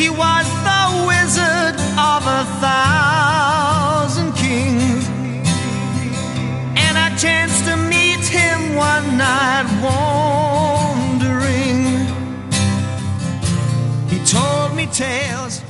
He was the wizard of 1,000 kings, and I chanced to meet him one night wandering. He told me tales